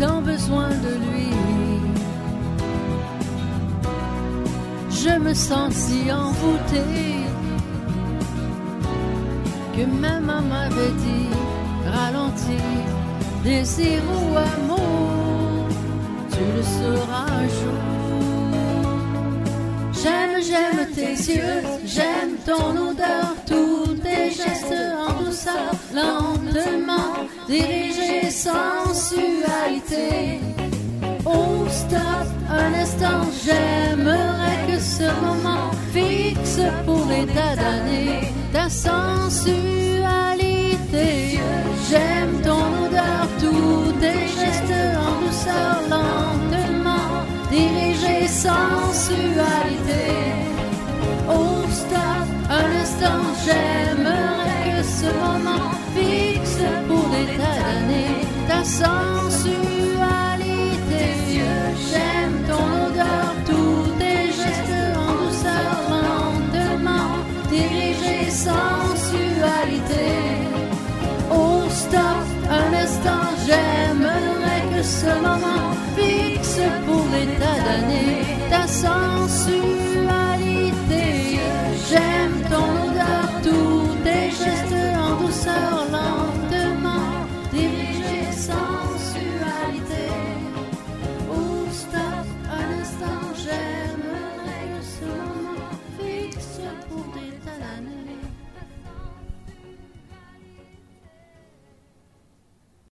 tant besoin de lui. Je me sens si envoûtée que même maman m'avait dit ralentis, désir ou amour, tu le sauras un jour. J'aime tes yeux, j'aime ton odeur, tous tes gestes en douceur, lentement dirigés, sensualité. Oh stop, un instant, j'aimerais que ce moment fixe pourrait t'adonner ta sensualité. J'aime ton odeur, tous tes gestes en douceur, lentement dirigés, sensualité. Oh stop, un instant, j'aimerais que ce moment fixe pourrait t'adonner ta sensualité. J'aime ton odeur, tous tes gestes en douceur, lentement dirigés, sensualité. Oh stop, un instant, j'aimerais que ce moment fixe pourrait t'adonner ta sensualité.